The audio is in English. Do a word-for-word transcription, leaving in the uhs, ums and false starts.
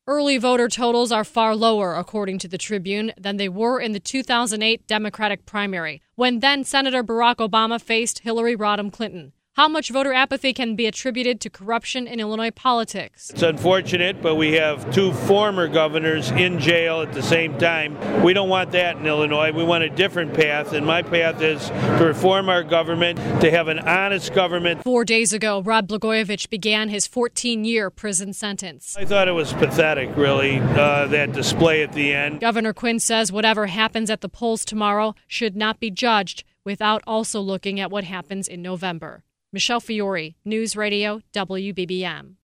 Early voter totals are far lower, according to the Tribune, than they were in the two thousand eight Democratic primary, when then-Senator Barack Obama faced Hillary Rodham Clinton. How much voter apathy can be attributed to corruption in Illinois politics? It's unfortunate, but we have two former governors in jail at the same time. We don't want that in Illinois. We want a different path, and my path is to reform our government, to have an honest government. Four days ago, Rod Blagojevich began his fourteen-year prison sentence. I thought it was pathetic, really, uh, that display at the end. Governor Quinn says whatever happens at the polls tomorrow should not be judged without also looking at what happens in November. Michelle Fiore, News Radio, W B B M.